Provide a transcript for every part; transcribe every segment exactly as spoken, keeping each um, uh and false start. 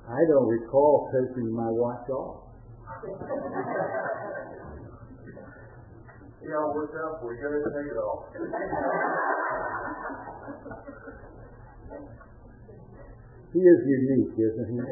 I don't recall taking my watch off. Yeah, it worked out for you. Go ahead and take it off. He is unique, isn't he?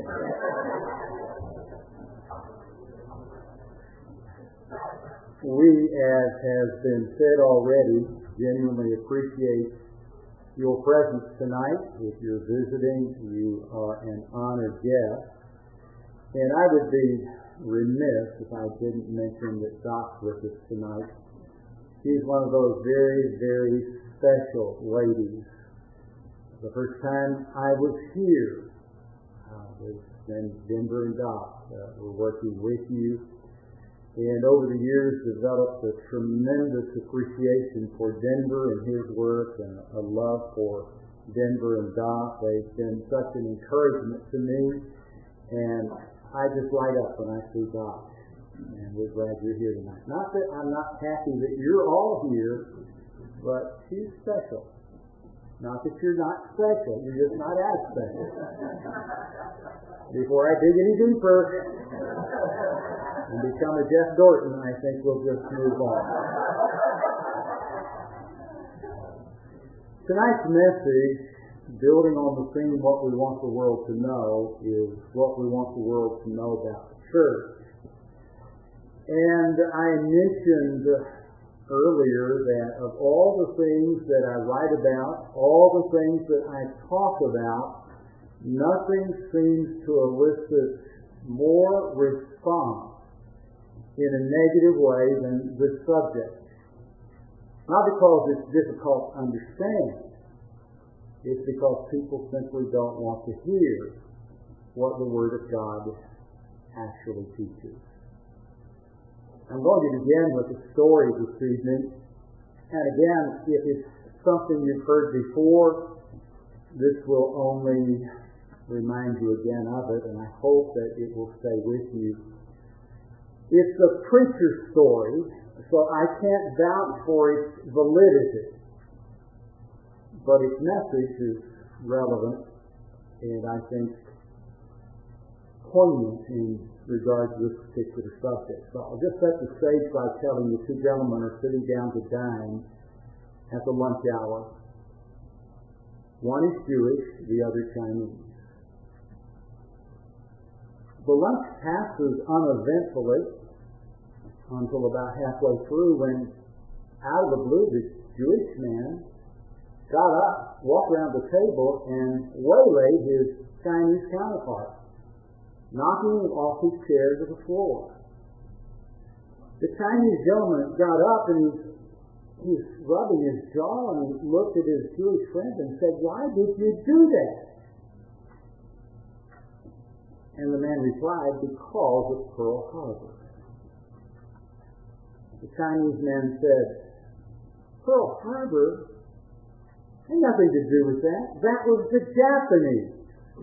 We, as has been said already, genuinely appreciate your presence tonight. If you're visiting, you are an honored guest. And I would be remiss if I didn't mention that Doc's with us tonight. She's one of those very, very special ladies. The first time I was here, uh, was when Denver and Doc uh, were working with you. And over the years developed a tremendous appreciation for Denver and his work and a love for Denver and Doc. They've been such an encouragement to me, and I just light up when I see Doc. And we're glad you're here tonight. Not that I'm not happy that you're all here, but she's special. Not that you're not special, you're just not as special. Before I dig any deeper and become a Jeff Dorton, I think we'll just move on. Tonight's message, building on the theme what we want the world to know, is what we want the world to know about the church. And I mentioned earlier that of all the things that I write about, all the things that I talk about, nothing seems to elicit more response in a negative way than this subject. Not because it's difficult to understand, it's because people simply don't want to hear what the Word of God actually teaches. I'm going to begin with a story this evening. And again, if it's something you've heard before, this will only remind you again of it, and I hope that it will stay with you. It's a preacher story, so I can't vouch for its validity. But its message is relevant, and I think poignant in regard to this particular subject. So I'll just set the stage by telling you two gentlemen are sitting down to dine at the lunch hour. One is Jewish, the other Chinese. The lunch passes uneventfully until about halfway through when, out of the blue, the Jewish man got up, walked around the table, and waylaid his Chinese counterpart, knocking him off his chair to the floor. The Chinese gentleman got up and he, he was rubbing his jaw, and he looked at his Jewish friend and said, "Why did you do that?" And the man replied, "Because of Pearl Harbor." The Chinese man said, "Pearl Harbor? Had nothing to do with that. That was the Japanese."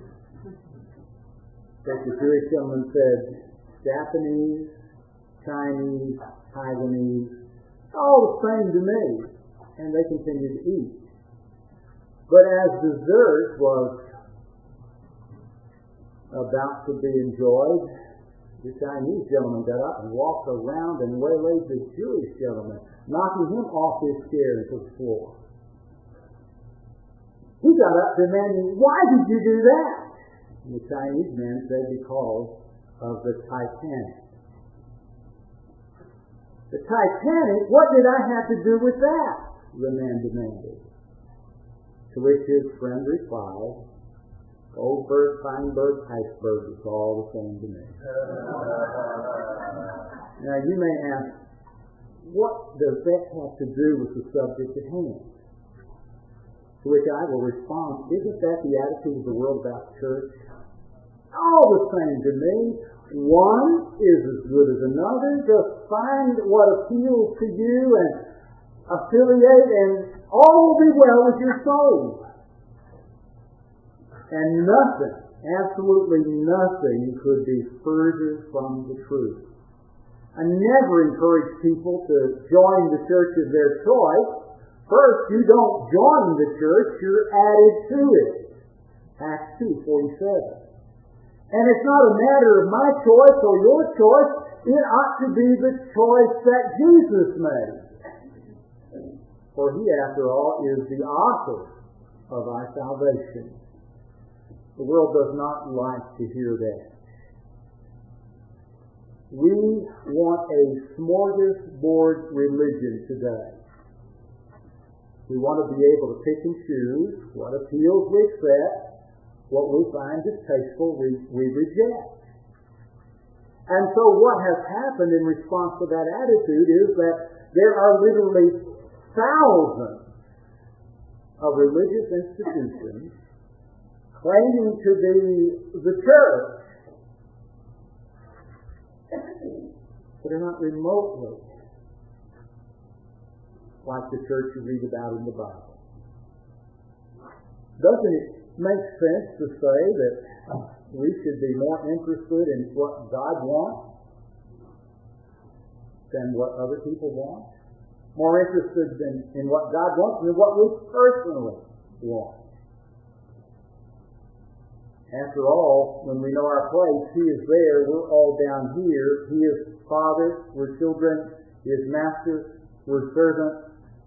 But the Jewish gentleman said, "Japanese, Chinese, Taiwanese, all the same to me." And they continued to eat. But as dessert was about to be enjoyed, the Chinese gentleman got up and walked around and waylaid the Jewish gentleman, knocking him off his chair into the floor. He got up demanding, "Why did you do that?" And the Chinese man said, "Because of the Titanic." "The Titanic? What did I have to do with that?" the man demanded. To which his friend replied, "Goldberg, Feinberg, iceberg, it's all the same to me." Now you may ask, what does that have to do with the subject at hand? To which I will respond, isn't that the attitude of the world about the church? All the same to me. One is as good as another. Just find what appeals to you and affiliate, and all will be well with your soul. And nothing, absolutely nothing, could be further from the truth. I never encourage people to join the church of their choice. First, you don't join the church, you're added to it. Acts two forty-seven. And it's not a matter of my choice or your choice. It ought to be the choice that Jesus made. For He, after all, is the author of our salvation. The world does not like to hear that. We want a smorgasbord religion today. We want to be able to pick and choose what appeals we accept, what we find distasteful we, we reject. And so what has happened in response to that attitude is that there are literally thousands of religious institutions claiming to be the church, but are not remotely like the church you read about in the Bible. Doesn't it make sense to say that we should be more interested in what God wants than what other people want? More interested in, in what God wants than what we personally want. After all, when we know our place, He is there, we're all down here. He is Father, we're children. He is Master, we're servants.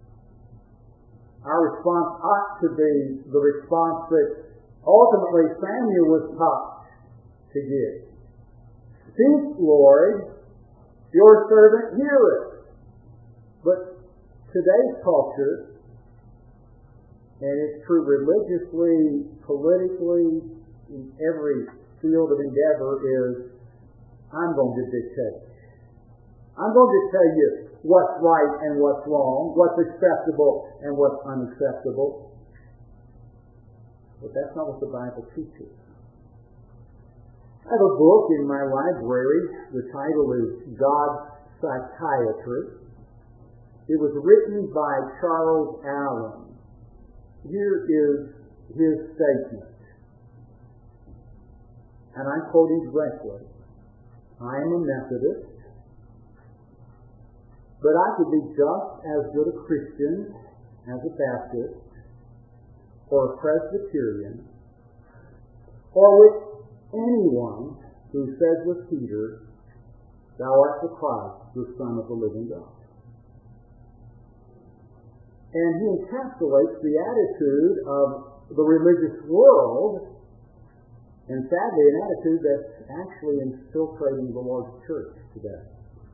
Our response ought to be the response that ultimately Samuel was taught to give. Speak, Lord, your servant heareth. But today's culture, and it's true religiously, politically, in every field of endeavor, is I'm going to dictate. I'm going to tell you what's right and what's wrong, what's acceptable and what's unacceptable. But that's not what the Bible teaches. I have a book in my library. The title is God's Psychiatry. It was written by Charles Allen. Here is his statement. And I'm quoting directly. I am a Methodist, but I could be just as good a Christian as a Baptist or a Presbyterian or with anyone who says with Peter, Thou art the Christ, the Son of the living God. And he encapsulates the attitude of the religious world, and sadly an attitude that's actually infiltrating the Lord's church today.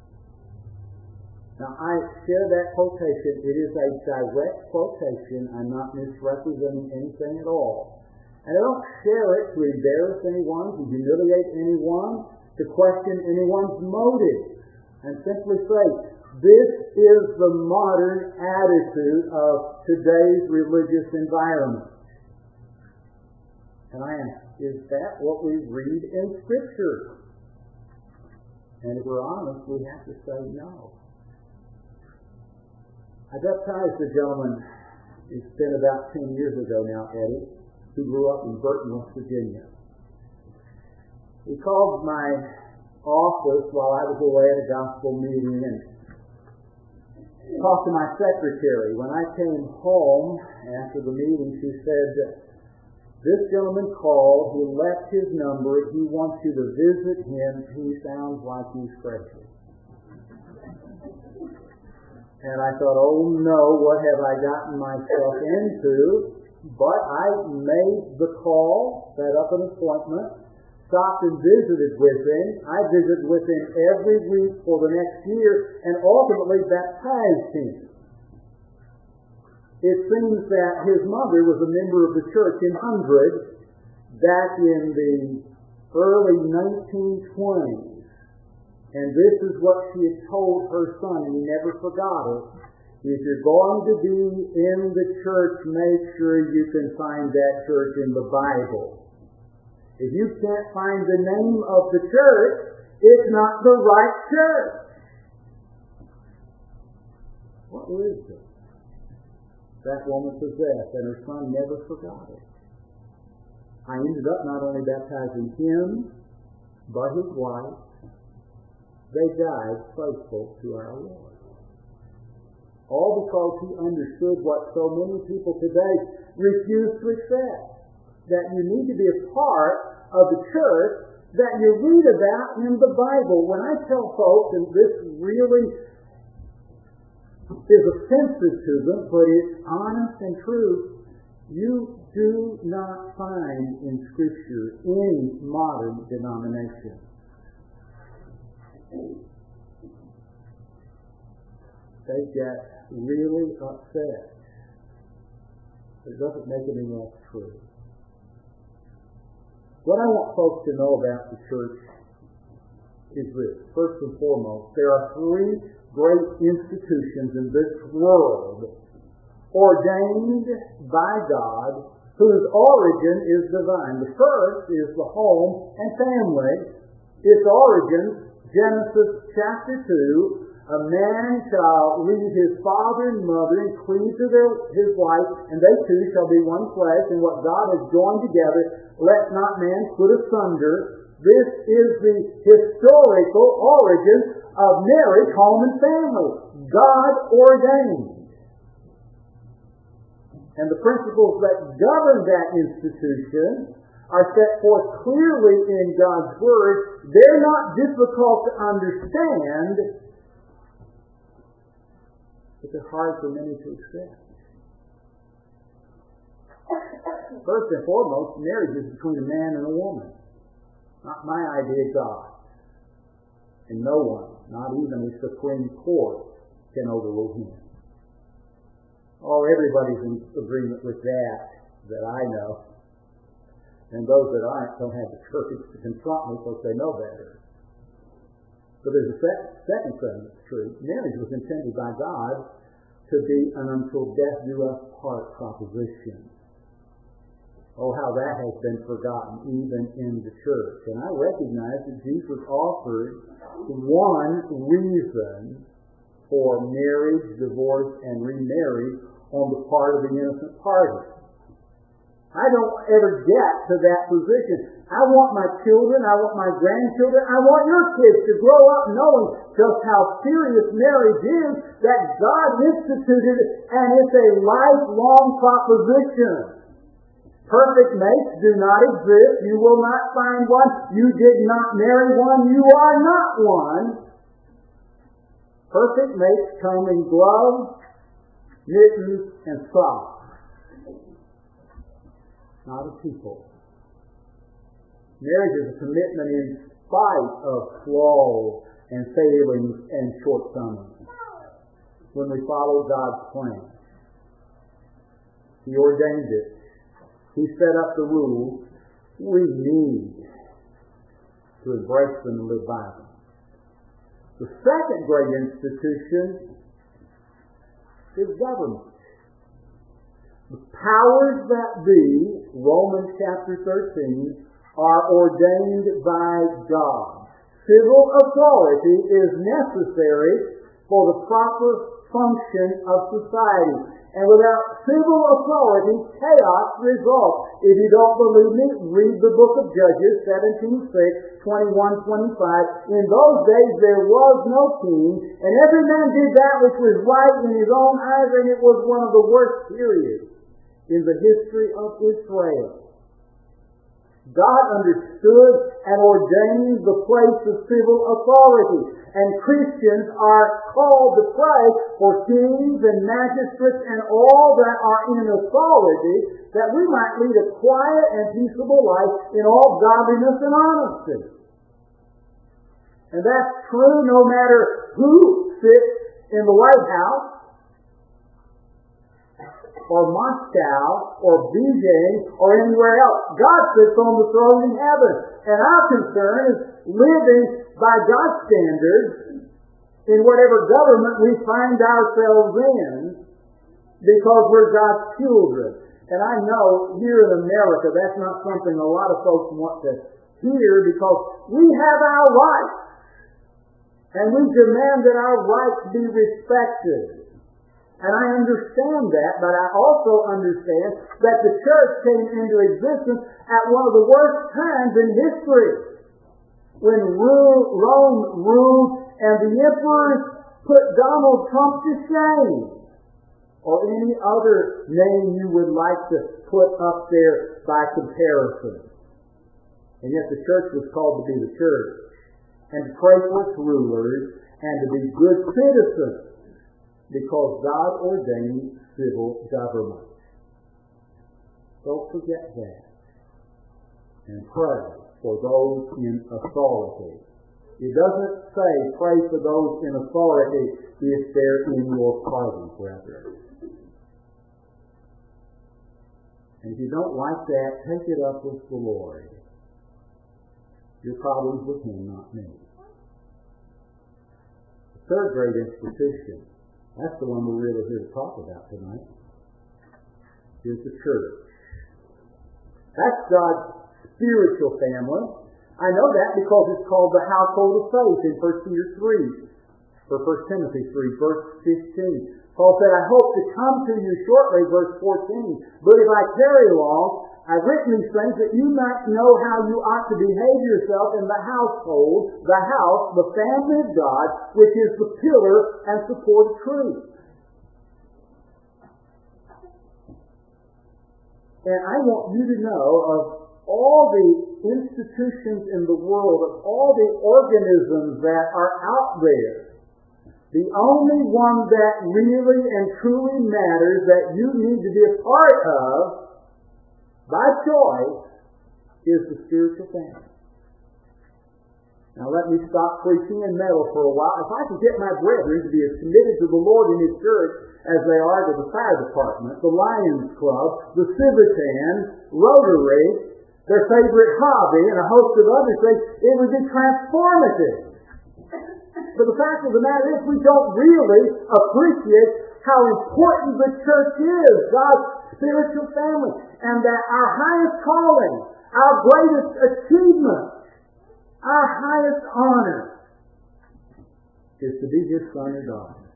Now, I share that quotation. It is a direct quotation. I'm not misrepresenting anything at all. And I don't share it to embarrass anyone, to humiliate anyone, to question anyone's motives. And simply say, this is the modern attitude of today's religious environment. And I ask, is that what we read in Scripture? And if we're honest, we have to say no. I baptized a gentleman, it's been about ten years ago now, Eddie, who grew up in Burton, West Virginia. He called my office while I was away at a gospel meeting and talked to my secretary. When I came home after the meeting, she said, this gentleman called, he left his number, he wants you to visit him, he sounds like he's crazy. And I thought, oh no, what have I gotten myself into? But I made the call, set up an appointment, stopped and visited with him. I visited with him every week for the next year and ultimately baptized him. It seems that his mother was a member of the church in Hundred back in the early nineteen twenties. And this is what she had told her son, and he never forgot it. If you're going to be in the church, make sure you can find that church in the Bible. If you can't find the name of the church, it's not the right church. What wisdom that woman possessed, and her son never forgot it. I ended up not only baptizing him, but his wife. They died faithful to our Lord. All because he understood what so many people today refuse to accept. That you need to be a part of the church that you read about in the Bible. When I tell folks, and this really is offensive to them, but it's honest and true, you do not find in Scripture any modern denomination they get really upset. It doesn't make it any less true. What I want folks to know about the church is this. First and foremost, there are three great institutions in this world ordained by God whose origin is divine. The first is the home and family. Its origin, Genesis chapter two, a man shall leave his father and mother and cleave to their, his wife, and they two shall be one flesh, and what God has joined together, let not man put asunder. This is the historical origin of marriage, home, and family. God ordained. And the principles that govern that institution are set forth clearly in God's Word. They're not difficult to understand, but they're hard for many to accept. First and foremost, marriage is between a man and a woman. Not my idea of God. And no one, not even the Supreme Court, can overrule him. Oh, everybody's in agreement with that, that I know. And those that aren't don't have the courage to confront me because they know better. But there's a second, second thing that's true. Marriage was intended by God to be an until death do us part proposition. Oh, how that has been forgotten even in the church. And I recognize that Jesus offered one reason for marriage, divorce, and remarriage on the part of the innocent party. I don't ever get to that position. I want my children, I want my grandchildren, I want your kids to grow up knowing just how serious marriage is, that God instituted it, and it's a lifelong proposition. Perfect mates do not exist. You will not find one. You did not marry one. You are not one. Perfect mates come in gloves, mittens, and socks. Not a people. Marriage is a commitment in spite of flaws and failings and shortcomings. When we follow God's plan, He ordained it. He set up the rules. We need to embrace them and live by them. The second great institution is government. The powers that be, Romans chapter thirteen, are ordained by God. Civil authority is necessary for the proper function of society. And without civil authority, chaos results. If you don't believe me, read the book of Judges, seventeen six, twenty-one twenty-five. In those days there was no king, and every man did that which was right in his own eyes, and it was one of the worst periods in the history of Israel. God understood and ordained the place of civil authority. And Christians are called to pray for kings and magistrates and all that are in authority, that we might lead a quiet and peaceable life in all godliness and honesty. And that's true no matter who sits in the White House, or Moscow, or Beijing, or anywhere else. God sits on the throne in heaven. And our concern is living by God's standards in whatever government we find ourselves in, because we're God's children. And I know here in America that's not something a lot of folks want to hear, because we have our rights. And we demand that our rights be respected. And I understand that, but I also understand that the church came into existence at one of the worst times in history, when Rome ruled and the emperors put Donald Trump to shame, or any other name you would like to put up there by comparison. And yet the church was called to be the church, and to pray for its rulers, and to be good citizens, because God ordained civil government. Don't forget that. And pray for those in authority. It doesn't say pray for those in authority if they're in your party, brethren. And if you don't like that, take it up with the Lord. Your problem's with Him, not me. The third great institution, that's the one we're really here to talk about tonight, is the church. That's God's spiritual family. I know that because it's called the household of faith in First Peter three, or First Timothy three, verse fifteen. Paul said, I hope to come to you shortly, verse fourteen. But if I tarry long, I've written these things that you might know how you ought to behave yourself in the household, the house, the family of God, which is the pillar and support of truth. And I want you to know of all the institutions in the world, of all the organisms that are out there, the only one that really and truly matters that you need to be a part of, by choice, is the spiritual family. Now let me stop preaching and meddle for a while. If I can get my brethren to be as committed to the Lord in His church as they are to the fire department, the Lions Club, the Civitan, Rotary, their favorite hobby, and a host of other things, it would be transformative. But the fact of the matter is we don't really appreciate how important the church is, God's spiritual family, and that our highest calling, our greatest achievement, our highest honor is to be His son or daughter.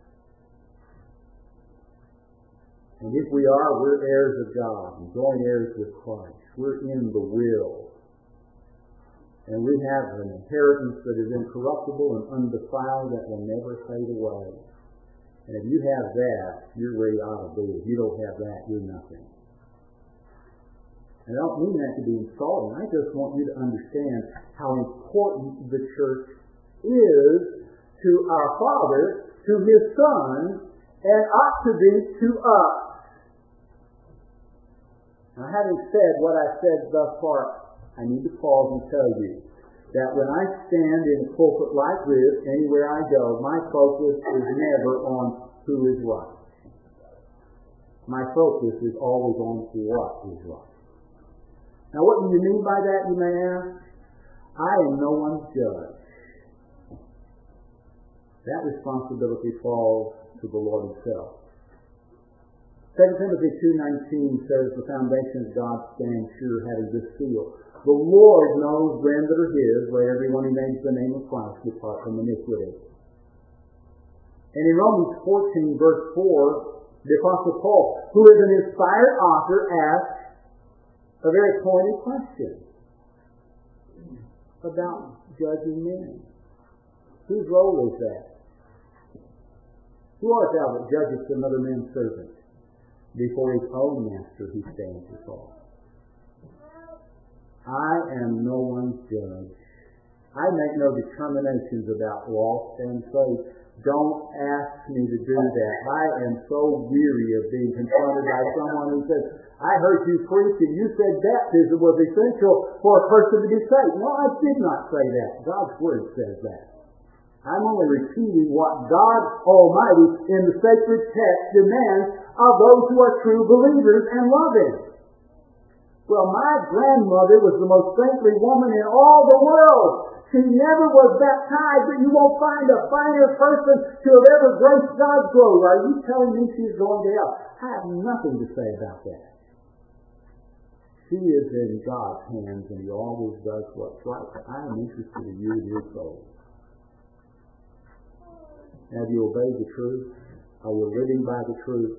And if we are, we're heirs of God and joint heirs with Christ. We're in the will. And we have an inheritance that is incorruptible and undefiled that will never fade away. And if you have that, you're where you ought to be. If you don't have that, you're nothing. And I don't mean that to be insulting. I just want you to understand how important the church is to our Father, to His Son, and ought to be to us. Now, having said what I said thus far, I need to pause and tell you that when I stand in a pulpit like this, anywhere I go, my focus is never on who is right. My focus is always on what is right. Now, what do you mean by that, you may ask? I am no one's judge. That responsibility falls to the Lord Himself. Second Timothy two nineteen says, the foundation of God stands sure, having this seal. The Lord knows them that are His, let everyone who names the name of Christ depart from iniquity. And in Romans fourteen, verse four, the Apostle Paul, who is an inspired author, asks a very pointed question about judging men. Whose role is that? Who art thou that judgest another man's servant? Before his own master he stands or falls. I am no one's judge. I make no determinations about lost and saved. Don't ask me to do that. I am so weary of being confronted by someone who says, I heard you preach and you said baptism was essential for a person to be saved. No, I did not say that. God's Word says that. I'm only repeating what God Almighty in the sacred text demands of those who are true believers and love Him. Well, my grandmother was the most saintly woman in all the world. She never was baptized, but you won't find a finer person to have ever graced God's glory. Are you telling me she's going to hell? I have nothing to say about that. She is in God's hands, and He always does what's right. I am interested in you and your soul. Have you obeyed the truth? Are you living by the truth?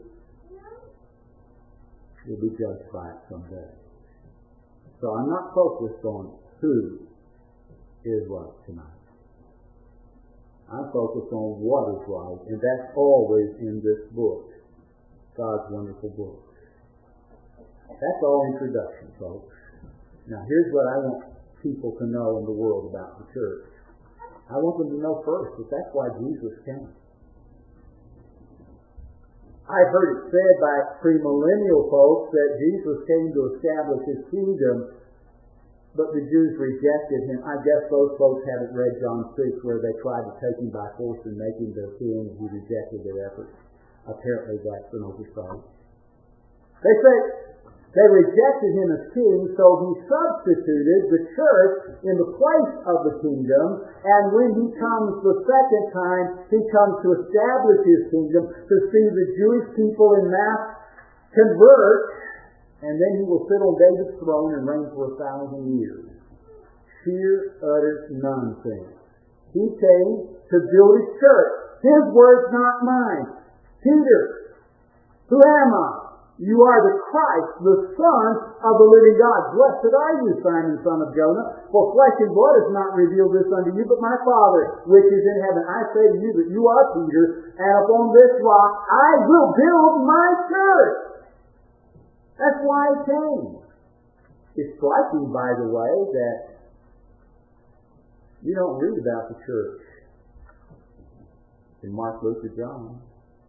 You'll be judged by it someday. So I'm not focused on who is right tonight. I'm focused on what is right, and that's always in this book, God's wonderful book. That's all introduction, folks. Now here's what I want people to know in the world about the church. I want them to know first that that's why Jesus came. I've heard it said by premillennial folks that Jesus came to establish his kingdom, but the Jews rejected him. I guess those folks haven't read John six, where they tried to take him by force and make him their king, and he rejected their efforts. Apparently that's an oversight. They say they rejected him as king, so he substituted the church in the place of the kingdom, and when he comes the second time, he comes to establish his kingdom, to see the Jewish people in mass convert, and then he will sit on David's throne and reign for a thousand years. Sheer, utter nonsense. He came to build his church. His words, not mine. Peter, who am I? You are the Christ, the Son of the living God. Blessed are you, Simon, son of Jonah, for flesh and blood has not revealed this unto you, but my Father, which is in heaven. I say to you that you are Peter, and upon this rock I will build my church. That's why he came. It's striking, by the way, that you don't read about the church in Mark, Luke, or John.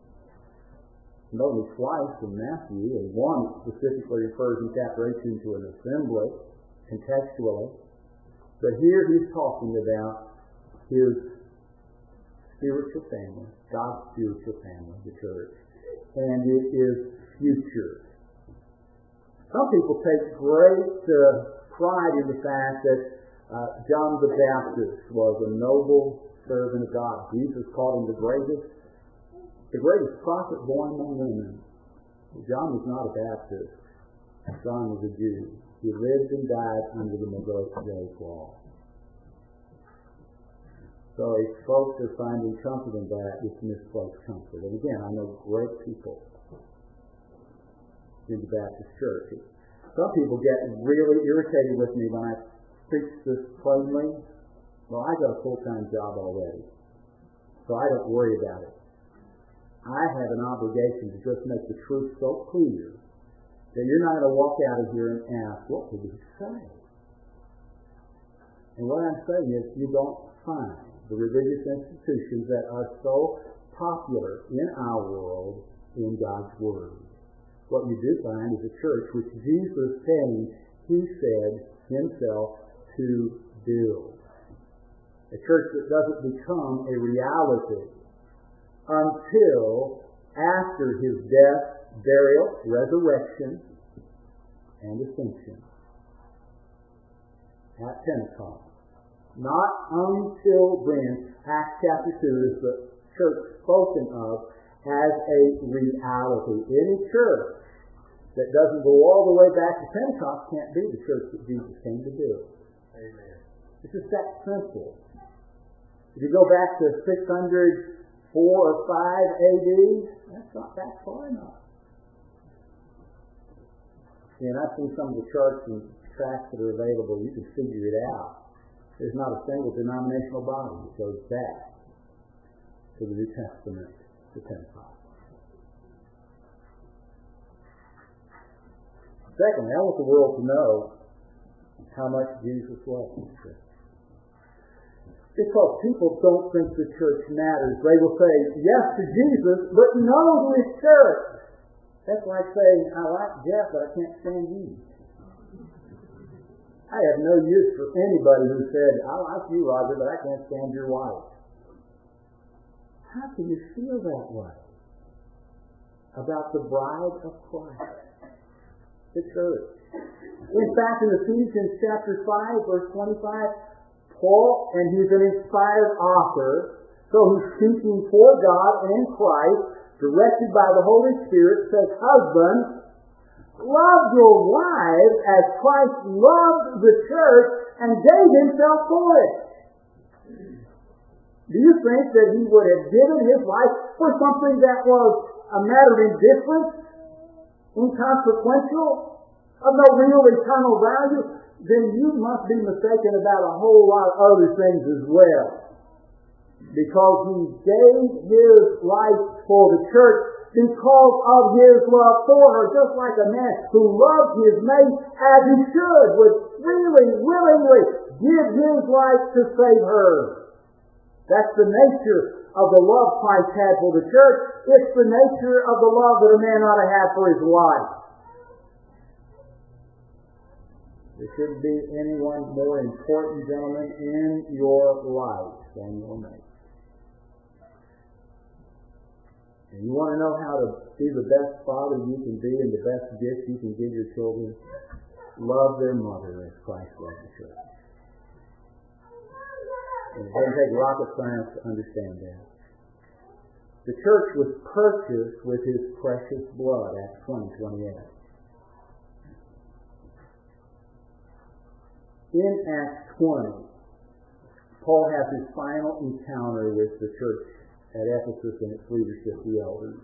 Only twice in Matthew, and one specifically refers in chapter eighteen to an assembly, contextually. But here he's talking about his spiritual family, God's spiritual family, the church. And it is future. Some people take great uh, pride in the fact that uh, John the Baptist was a noble servant of God. Jesus called him the greatest The greatest prophet born among women. John was not a Baptist. John was a Jew. He lived and died under the Mosaic law. So if folks are finding comfort in that, it's misplaced comfort. And again, I know great people in the Baptist church. Some people get really irritated with me when I preach this plainly. Well, I got a full-time job already, so I don't worry about it. I have an obligation to just make the truth so clear that you're not going to walk out of here and ask, what did he say? And what I'm saying is, you don't find the religious institutions that are so popular in our world in God's Word. What you do find is a church which Jesus came, he said himself, to build. A church that doesn't become a reality until after his death, burial, resurrection, and ascension at Pentecost. Not until then, Acts chapter two is the church spoken of as a reality. Any church that doesn't go all the way back to Pentecost can't be the church that Jesus came to build. Amen. It's just that simple. If you go back to six hundred four or five A D, that's not that far enough. And I've seen some of the charts and tracts that are available. You can figure it out. There's not a single denominational body that goes back to the New Testament to Pentecost. Secondly, I want the world to know how much Jesus loves the church. Because people don't think the church matters. They will say yes to Jesus, but no to his church. That's like saying, I like Jeff, but I can't stand you. I have no use for anybody who said, I like you, Roger, but I can't stand your wife. How can you feel that way about the bride of Christ, the church? In fact, in Ephesians chapter five, verse twenty-five, Paul, and he's an inspired author, so he's speaking for God and Christ, directed by the Holy Spirit, says, husbands, love your wives as Christ loved the church and gave himself for it. Do you think that he would have given his life for something that was a matter of indifference, inconsequential, of no real eternal value? Then you must be mistaken about a whole lot of other things as well. Because he gave his life for the church because of his love for her, just like a man who loves his mate as he should, would freely, willingly give His life to save her. That's the nature of the love Christ had for the church. It's the nature of the love that a man ought to have for his wife. There shouldn't be anyone more important, gentlemen, in your life than your mate. And you want to know how to be the best father you can be and the best gift you can give your children? Love their mother as Christ loved the church. And it doesn't take rocket science to understand that. The church was purchased with His precious blood, Acts twenty twenty-eight. In Acts twenty, Paul has his final encounter with the church at Ephesus and its leadership, the elders.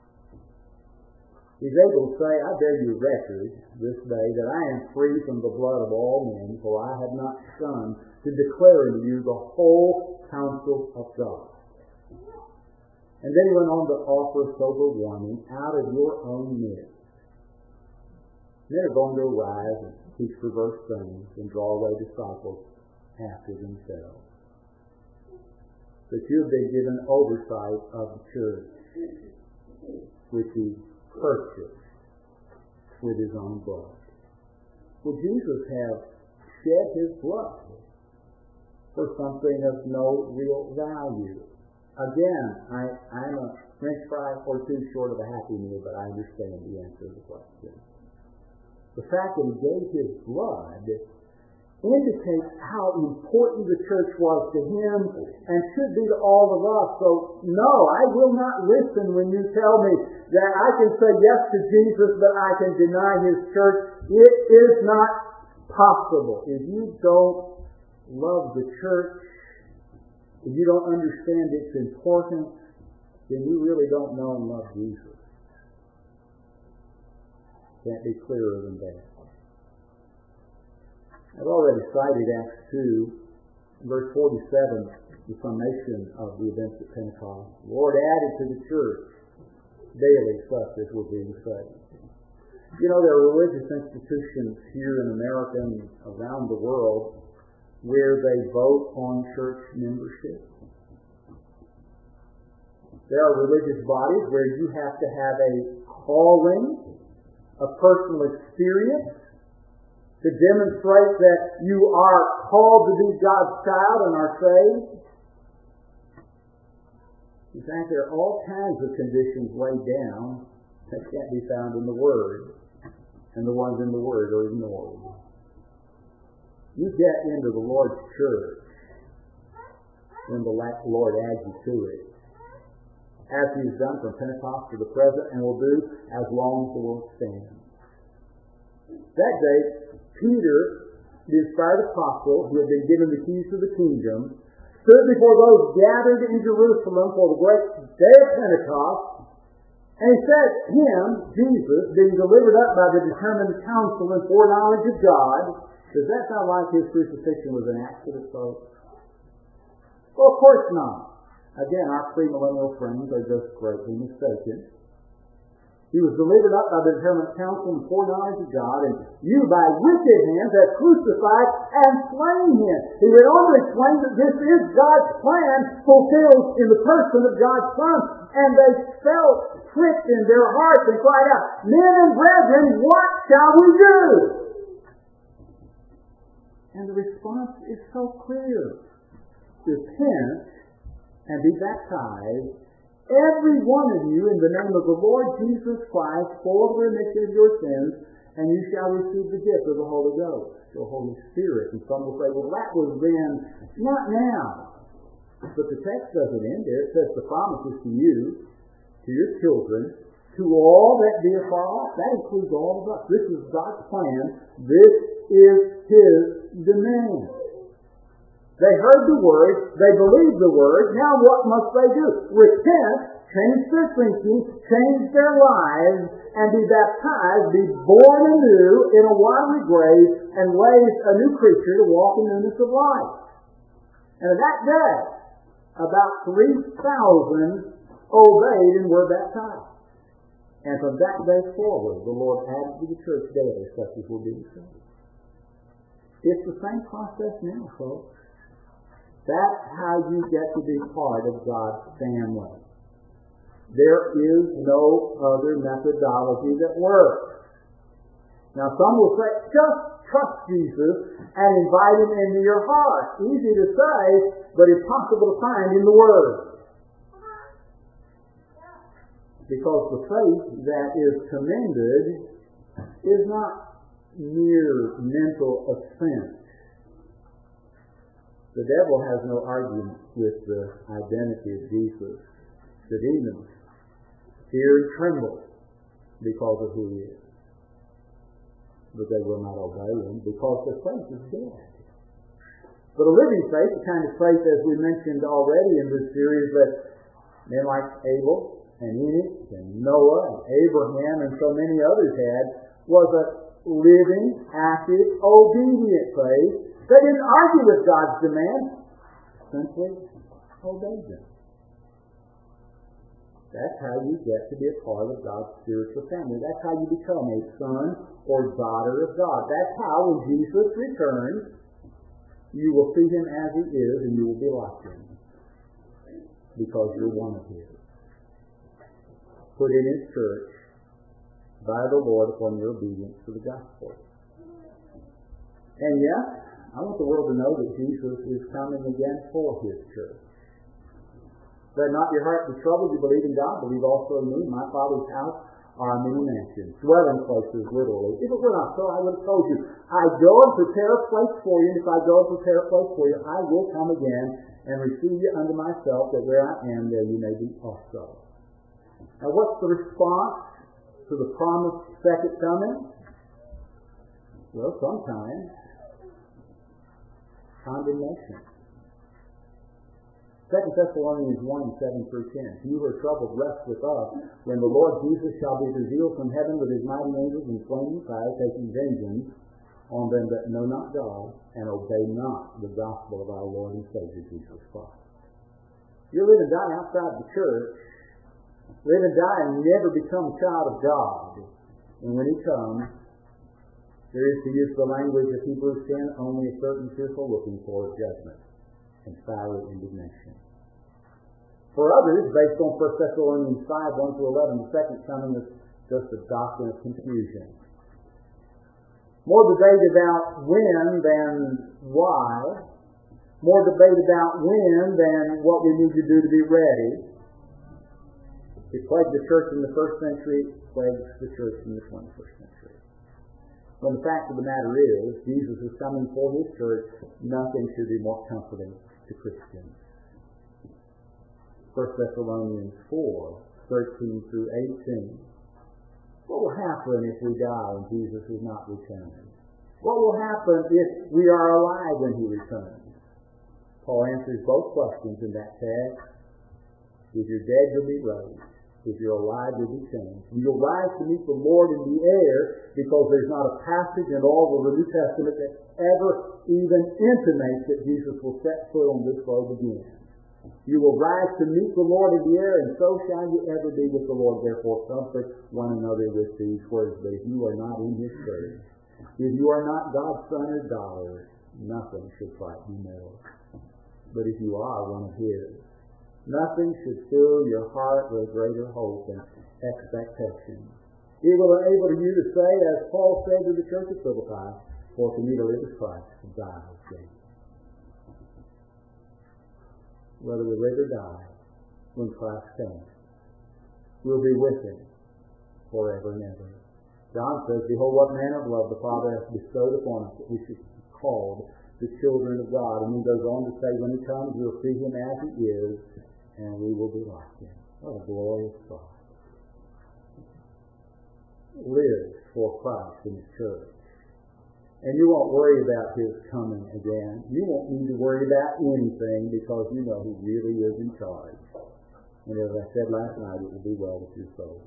He's able to say, I bear you record this day that I am free from the blood of all men, for I have not shunned to declare unto you the whole counsel of God. And then he went on to offer sober warning out of your own midst. They're going to arise and teach perverse things and draw away disciples after themselves. But you have been given oversight of the church, which He purchased with His own blood. Will Jesus have shed His blood for something of no real value? Again, I, I'm a French fry or two short of a Happy Meal, but I understand the answer to the question. The fact that He gave His blood indicates how important the church was to Him and should be to all of us. So, no, I will not listen when you tell me that I can say yes to Jesus, but I can deny His church. It is not possible. If you don't love the church, if you don't understand its importance, then you really don't know and love Jesus. Can't be clearer than that. I've already cited Acts two, verse forty-seven, the summation of the events at Pentecost. The Lord added to the church daily such as were being saved. You know, there are religious institutions here in America and around the world where they vote on church membership. There are religious bodies where you have to have a calling, a personal experience, to demonstrate that you are called to be God's child and are saved. In fact, there are all kinds of conditions laid down that can't be found in the Word, and the ones in the Word are ignored. You get into the Lord's church when the Lord adds you to it, as He has done from Pentecost to the present and will do as long as the world stands. That day, Peter, the inspired apostle, who had been given the keys to the kingdom, stood before those gathered in Jerusalem for the great day of Pentecost, and he said, Him, Jesus, being delivered up by the determined counsel and foreknowledge of God. Does that sound like His crucifixion was an accident, folks? Well, of course not. Again, our premillennial friends are just greatly mistaken. He was delivered up by the determined counsel and foreknowledge of God, and you by wicked hands have crucified and slain Him. He went on to explain that this is God's plan fulfilled in the person of God's Son, and they felt pricked in their hearts and cried out, Men and brethren, what shall we do? And the response is so clear. Repent and be baptized, every one of you, in the name of the Lord Jesus Christ, for the remission of your sins, and you shall receive the gift of the Holy Ghost, the Holy Spirit. And some will say, well, that was then, not now. But the text doesn't end there. It says the promise is to you, to your children, to all that be afar off. That includes all of us. This is God's plan. This is His demand. They heard the Word, they believed the Word, now what must they do? Repent, change their thinking, change their lives, and be baptized, be born anew in a watery grave, and raise a new creature to walk in newness of life. And in that day, about three thousand obeyed and were baptized. And from that day forward, the Lord added to the church daily such as were being saved. It's the same process now, folks. That's how you get to be part of God's family. There is no other methodology that works. Now some will say, just trust Jesus and invite Him into your heart. Easy to say, but impossible to find in the Word. Because the faith that is commended is not mere mental assent. The devil has no argument with the identity of Jesus. The demons fear and tremble because of who He is. But they will not obey Him because their faith is dead. But a living faith, the kind of faith as we mentioned already in this series that men like Abel and Enoch and Noah and Abraham and so many others had, was a living, active, obedient faith. They didn't argue with God's demands, simply obeyed them. That's how you get to be a part of God's spiritual family. That's how you become a son or daughter of God. That's how when Jesus returns, you will see Him as He is and you will be like Him because you're one of His. Put in His church by the Lord upon your obedience to the gospel. And yes, I want the world to know that Jesus is coming again for His church. Let not your heart be troubled. You believe in God, believe also in me. In my Father's house are many mansions, dwelling places literally. If it were not so, I would have told you, I go and prepare a place for you, and if I go and prepare a place for you, I will come again and receive you unto myself, that where I am, there you may be also. Now what's the response to the promised second coming? Well, sometimes condemnation. Second Thessalonians one, seven through ten. You who are troubled, rest with us when the Lord Jesus shall be revealed from heaven with His mighty angels in flaming fire, taking vengeance on them that know not God and obey not the gospel of our Lord and Savior Jesus Christ. You live and die outside the church, live and die and never become a child of God. And when He comes, there is, to use the language of Hebrews ten, only a certain fearful looking for judgment and fiery indignation. For others, based on First Thessalonians five, one through eleven, the second coming is just a doctrine of confusion. More debate about when than why. More debate about when than what we need to do to be ready. It plagued the church in the first century, it plagues the church in the twenty-first century. When the fact of the matter is, Jesus is coming for His church, nothing should be more comforting to Christians. First Thessalonians four, thirteen through eighteen. What will happen if we die and Jesus is not returned? What will happen if we are alive when He returns? Paul answers both questions in that text. If you're dead, you'll be raised. If you're alive, you'll be changed. You'll rise to meet the Lord in the air, because there's not a passage in all of the New Testament that ever even intimates that Jesus will set foot on this globe again. You will rise to meet the Lord in the air, and so shall you ever be with the Lord. Therefore, comfort one another with these words. But if you are not in His church, if you are not God's son or daughter, nothing should frighten you more. But if you are one of His, nothing should fill your heart with greater hope and expectation. It will enable you to say, as Paul said to the church of Philippi, for to me to live is Christ, and die is gain. Whether we live or die, when Christ comes, we'll be with Him forever and ever. John says, behold, what manner of love the Father hath bestowed upon us, that we should be called the children of God. And he goes on to say, when He comes, we'll see Him as He is, and we will be like Him. What a glorious thought. Live for Christ in His church. And you won't worry about His coming again. You won't need to worry about anything, because you know He really is in charge. And as I said last night, it will be well with your soul.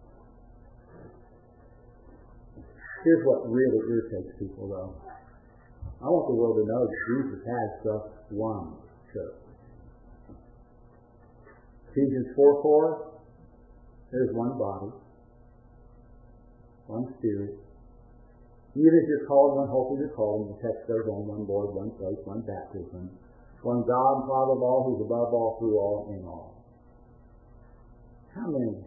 Here's what really irritates people, though. I want the world to know that Jesus has just one church. Ephesians four four, there's one body, one Spirit, Even if you're called one, hopefully you're called, and the text goes on, one Lord, one faith, one baptism, one God and Father of all, who's above all, through all, in all. How many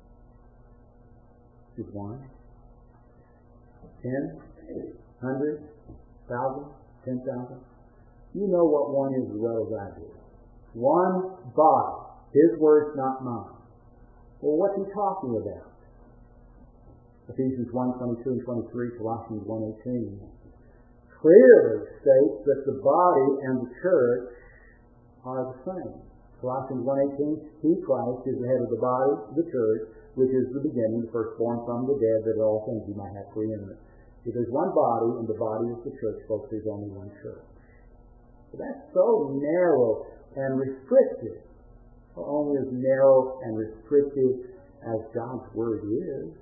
is one? Ten? Hundred? Thousand? Ten thousand? You know what one is as well as I do. One body. His words, not mine. Well, what's he talking about? Ephesians one, twenty-two and twenty-three, Colossians one, eighteen, clearly states that the body and the church are the same. Colossians one, eighteen, he, Christ, is the head of the body, the church, which is the beginning, the firstborn from the dead, that all things he might have preeminence. If there's one body, and the body is the church, folks, there's only one church. So that's so narrow and restricted. Well, only as narrow and restricted as God's Word is.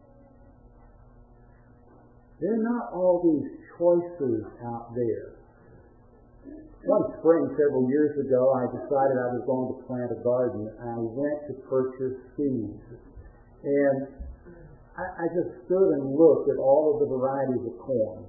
There are not all these choices out there. One spring, several years ago, I decided I was going to plant a garden. I went to purchase seeds. And I, I just stood and looked at all of the varieties of corn.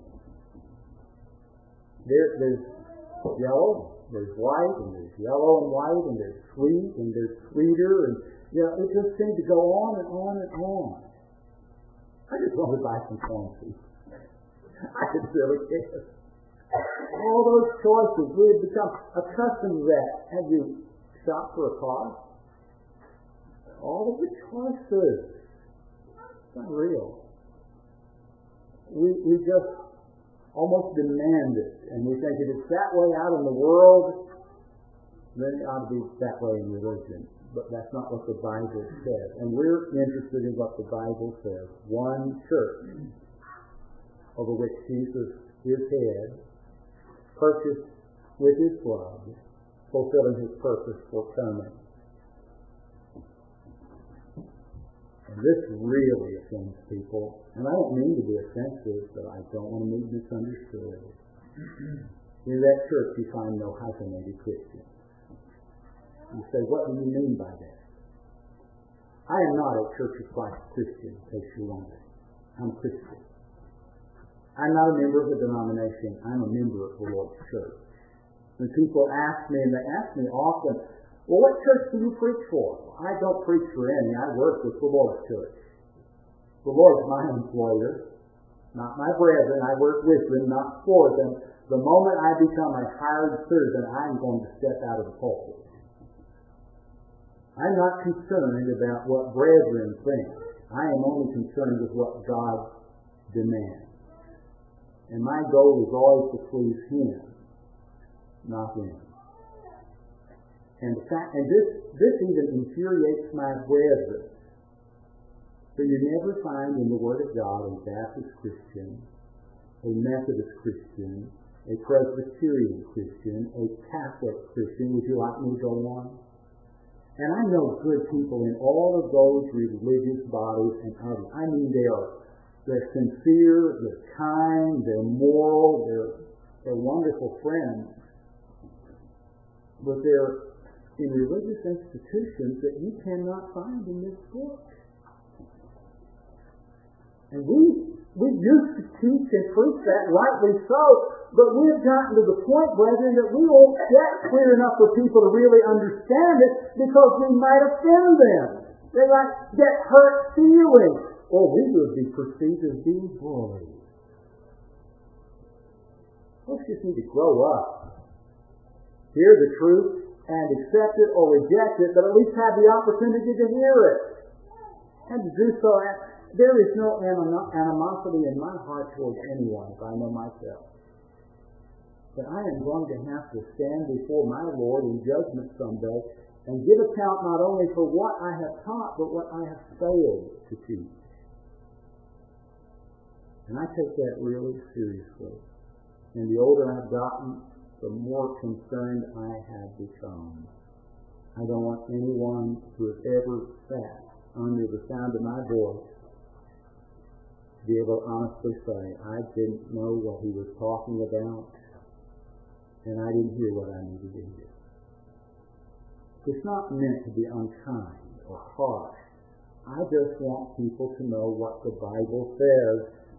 There, there's yellow, there's white, and there's yellow and white, and there's sweet, and there's sweeter, and you know, it just seemed to go on and on and on. I just wanted to buy some corn seeds. I didn't really care. All those choices, we had become accustomed to that. Have you shopped for a car? All of the choices. It's not real. We, we just almost demand it. And we think if it's that way out in the world, then it ought to be that way in religion. But that's not what the Bible says. And we're interested in what the Bible says. One church, over which Jesus is head, purchased with his blood, fulfilling his purpose for coming. And this really offends people. And I don't mean to be offensive, but I don't want to be misunderstood. In that church you find no hyphenated Christians. You say, what do you mean by that? I am not a Church of Christ Christian, in case you wonder. I'm a Christian. I'm not a member of a denomination. I'm a member of the Lord's church. When people ask me, and they ask me often, well, what church do you preach for? I don't preach for any. I work with the Lord's church. The Lord's my employer, not my brethren. I work with them, not for them. The moment I become a hired servant, I'm going to step out of the pulpit. I'm not concerned about what brethren think. I am only concerned with what God demands. And my goal is always to please Him, not them. And, the fact, and this, this even infuriates my brethren. So you never find in the Word of God a Baptist Christian, a Methodist Christian, a Presbyterian Christian, a Catholic Christian. Would you like me to go on? And I know good people in all of those religious bodies and others. I mean, they are they're sincere, they're kind, they're moral, they're they're wonderful friends. But they're in religious institutions that you cannot find in this book. And we we used to teach and preach that, rightly so, but we've gotten to the point, brethren, that we won't get clear enough for people to really understand it because we might offend them. They might get hurt feelings. Or we would be perceived as being bullies. Folks just need to grow up. Hear the truth and accept it or reject it, but at least have the opportunity to hear it. And to do so, there is no animosity in my heart towards anyone, if I know myself. But I am going to have to stand before my Lord in judgment someday and give account not only for what I have taught, but what I have failed to teach. And I take that really seriously. And the older I've gotten, the more concerned I have become. I don't want anyone who has ever sat under the sound of my voice to be able to honestly say, I didn't know what he was talking about, and I didn't hear what I needed to hear. It's not meant to be unkind or harsh. I just want people to know what the Bible says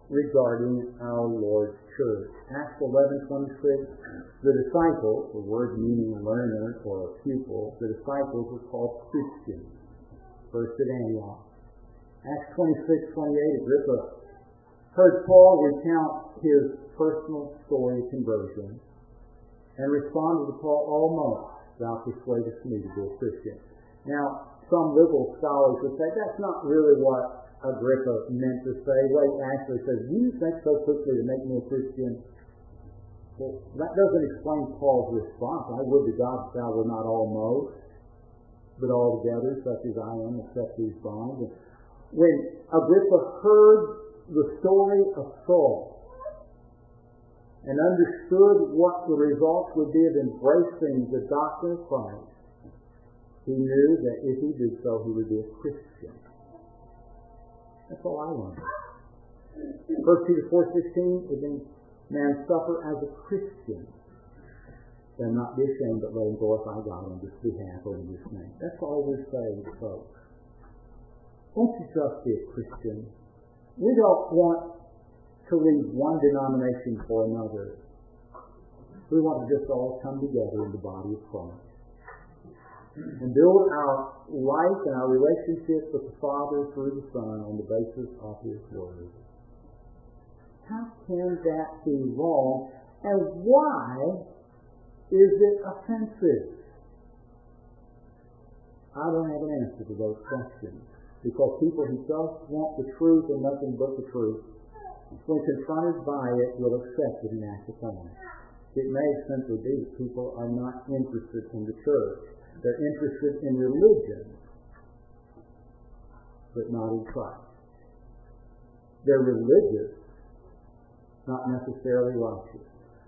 regarding our Lord's church. Acts eleven twenty-six, the disciples, the word meaning learner or a pupil, the disciples were called Christians, first at Antioch. Acts twenty-six twenty-eight, Agrippa heard Paul recount his personal story of conversion and responded to Paul, almost thou persuadest me to be a Christian. Now, some liberal scholars would say that's not really what Agrippa meant to say. What he actually says, do you think so quickly to make me a Christian? Well, that doesn't explain Paul's response. I would to God that thou were not almost, but altogether, such as I am, except these bonds. And when Agrippa heard the story of Saul and understood what the results would be of embracing the doctrine of Christ, he knew that if he did so, he would be a Christian. That's all I learned. First Peter four sixteen, if any man suffer as a Christian, then not be ashamed, but let him glorify God on his behalf or in his name. That's all we're saying, folks. Won't you just be a Christian? We don't want to leave one denomination for another. We want to just all come together in the body of Christ and build our life and our relationship with the Father through the Son on the basis of His Word. How can that be wrong? And why is it offensive? I don't have an answer to those questions, because people who just want the truth and nothing but the truth, when confronted by it, will accept it and act upon it. It may simply be that people are not interested in the church. They're interested in religion, but not in Christ. They're religious, not necessarily righteous.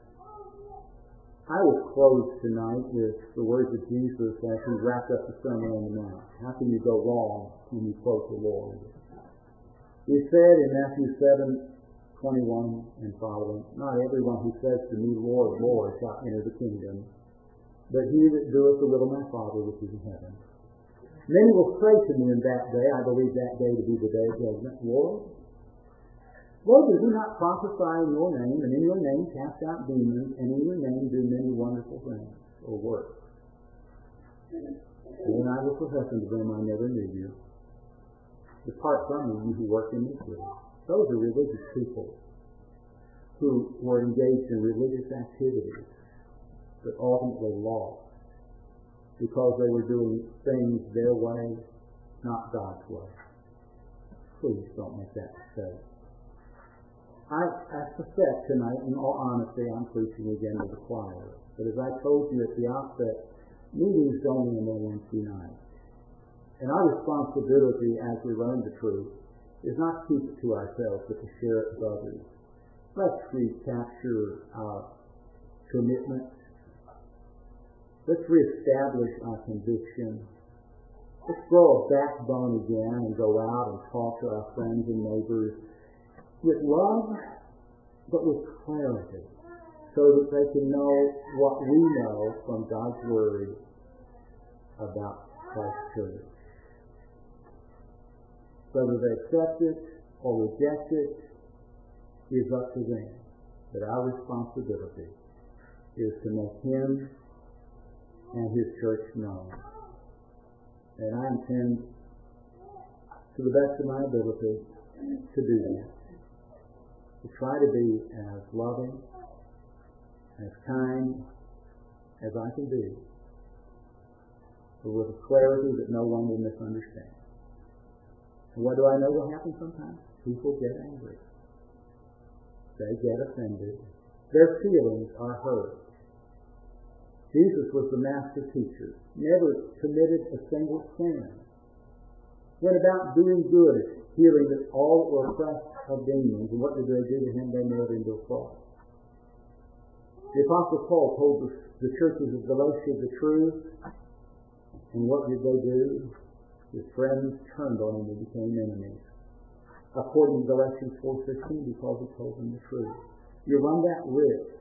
I will close tonight with the words of Jesus as he wrapped up the Sermon on the Mount. How can you go wrong when you quote the Lord? He said in Matthew seven twenty-one and following, not everyone who says to me, Lord, Lord, shall enter the kingdom, but he that doeth the will of my Father which is in heaven. Many will say to me in that day, I believe that day to be the day of judgment, Lord, Lord, did we not prophesy in your name, and in your name cast out demons, and in your name do many wonderful things, or works? Then I will profess unto them, I never knew you. Depart from me, you who work iniquity. Those are religious people who were engaged in religious activities, but ultimately lost because they were doing things their way, not God's way. Please don't make that mistake. I, I suspect tonight, in all honesty, I'm preaching again to the choir. But as I told you at the outset, meetings don't end on Wednesday night. And our responsibility as we learn the truth is not to keep it to ourselves, but to share it with others. Let's recapture our commitment. Let's reestablish our conviction. Let's grow a backbone again and go out and talk to our friends and neighbors with love, but with clarity, so that they can know what we know from God's Word about Christ's church. Whether they accept it or reject it is up to them. But our responsibility is to make Him and His church known. And I intend, to the best of my ability, to do that. To try to be as loving, as kind as I can be, but with a clarity that no one will misunderstand. And what do I know will happen sometimes? People get angry. They get offended. Their feelings are hurt. Jesus was the master teacher, never committed a single sin. Went about doing good, healing that all that were oppressed of demons. And what did they do to him? They nailed him to a cross. The Apostle Paul told the, the churches of Galatia the truth. And what did they do? His friends turned on him and became enemies. According to Galatians four sixteen, because he told them the truth. You run that risk,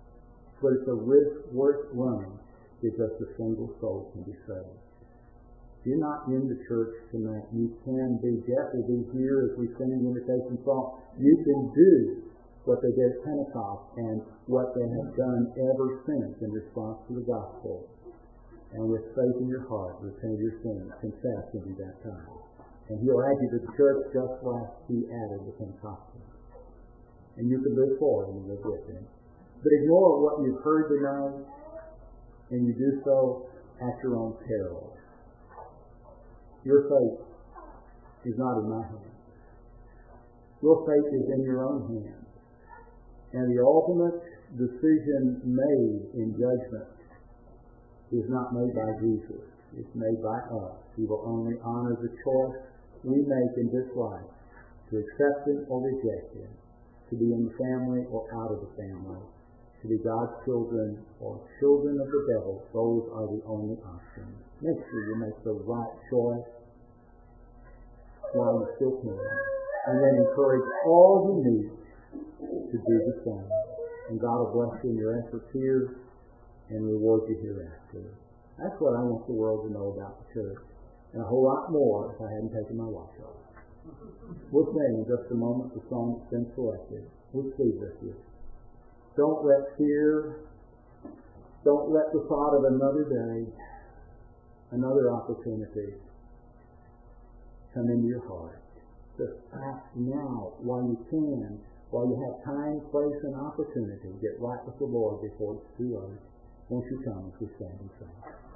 but it's a risk worth running if just a single soul can be saved. If you're not in the church tonight, you can be. Jeff will be here as we sing the invitation song. You can do what they did at Pentecost and what they have done ever since in response to the gospel. And with faith in your heart, repent of your sins, confess, and be baptized. And He'll add you to the church just like He added the Pentecostals. And you can live for Him and live with Him. But ignore what you've heard tonight, and you do so at your own peril. Your faith is not in my hands. Your faith is in your own hands. And the ultimate decision made in judgment is not made by Jesus. It's made by us. He will only honor the choice we make in this life to accept Him or reject Him, to be in the family or out of the family, to be God's children or children of the devil. Those are the only options. Make sure you make the right choice while you still can, and then encourage all you need to do the same. And God will bless you in your efforts here and reward you hereafter. That's what I want the world to know about the church, and a whole lot more if I hadn't taken my watch off. We'll sing in just a moment the song that's been selected. We'll see with you. Don't let fear, don't let the thought of another day, another opportunity come into your heart. Just act now while you can, while you have time, place, and opportunity. Get right with the Lord before it's too late. Won't you come as we stand and sing?